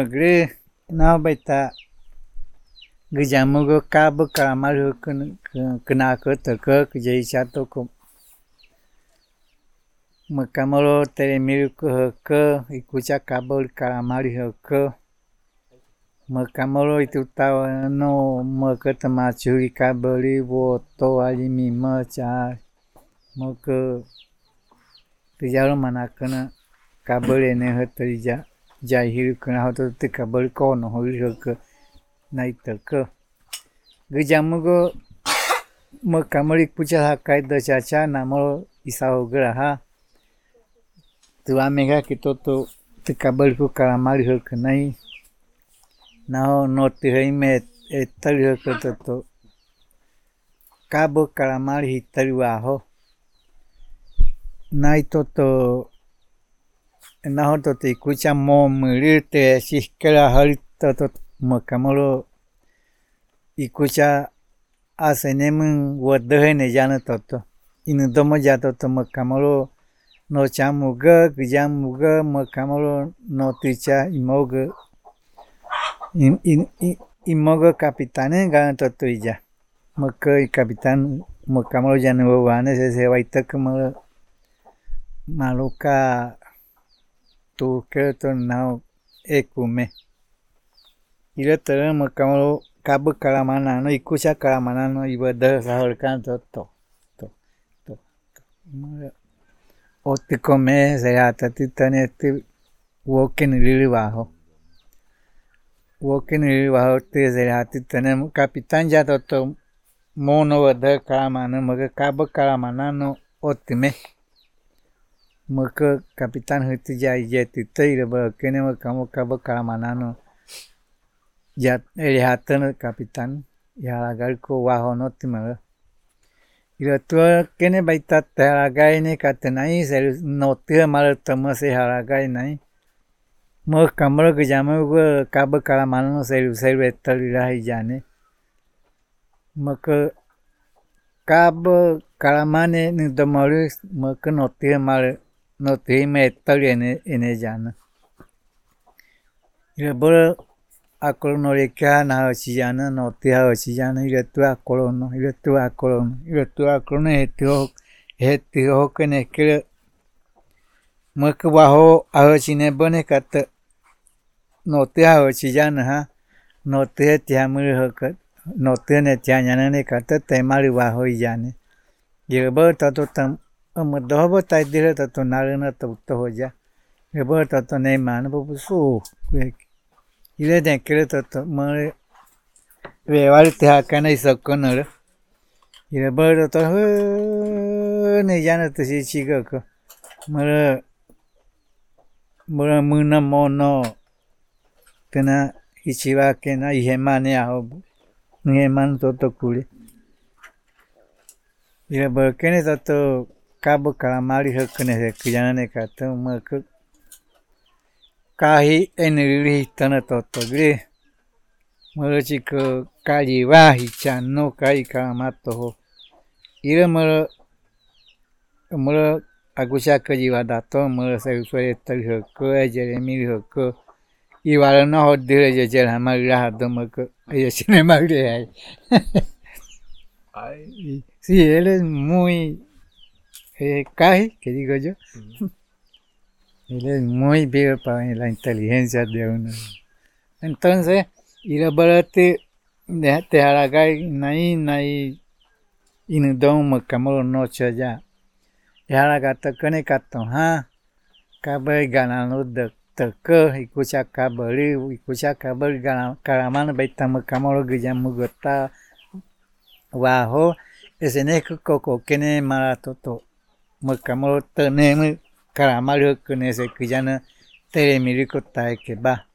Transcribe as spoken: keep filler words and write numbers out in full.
magre na baita gijamugo kab karamal kena ke teke kejai satu ko makamalo telemir ke ke ikuca kabel karamal ke makamalo itu tahu no maketema curi kabeli woto alimi maca maka tijalo mana kena kabel ini heterija jahil kena hoto te kabel kono holi ke naik terke gejamugo makamali puca hakai do caca namo isau geraha tua mega kito to te kabel ku karamali ho kenai nao noti heime etali ho to kabo karamali hitali waho nai toto naho to te kuca mo mulite siskela hali toto makamalo ikuca asenemun wadahene jana toto inu domo jato to makamalo no chamuga gijamuga makamalo no ticha imoga in in imoga kapitane gana toto ija maka kapitan makamalo jana wawane se se waita kemala maluka tu keto nao ekume ila tere makamalo kabu kalamana no ikuca kalamana no ibadah sahurkan to to to to oti come serata titane ti woken lili bajo woken lili bajo te serata titane kapitan ja to to mono badah kalamana maga kabu kalamana no otime maga kapitan hiti ja ijeti te ila ba kene makamo kabu kalamana no ya elihatan kapitan ya lagar ko waho no timara ila tua kene baita teragai ne katenai sel no tia mal tama se haragai nai mo kamar ke jama go kab kalamana no sel sel betal ilahi jane maka kab kalamane ni domari maka no tia mal no tia metal ene ene jana ila bora akolo no leka na hachijana no te hachijana ila tu akolo no ila tu akolo no ila tu akolo no hetio hetio kene kele mak baho ahachine bone kat no te hachijana ha no te tiamul hakat no te ne tianyana ne kat te mali baho ijane ye ber tato tam amdo bo tai dire tato narana to to hoja ye ber tato ne man bo su ile de kele toto mare ve vale te hakana isokonor ile ber to ne jana te si chiga ko mare mare muna mono tena ichiwa kena ihemane aho ngeman toto kuli ile ber kene toto kabo kalamari hakane se kujana ne kato mak kahi eniri tana toto gre mara chiko kali wahi chano kai kamato ho ira mara mara agusha kaji wadato mara se suere tali hoko jeremi hoko iwala no hodire je jel hamari hado mako ella tiene magre ahí ay sí él es muy eh, kahi que digo yo él es muy vivo para la inteligencia de uno. Entonces, ir a barate de te haragai nai nai inudon makamolo noche allá. Haragata kene kato ha kabai ganano de teke ikuca kabeli ikuca kabel karaman baita makamolo gejamu gota waho esene koko kene maratoto makamolo teneme karamal kene se kujana telemiri ko tae ke ba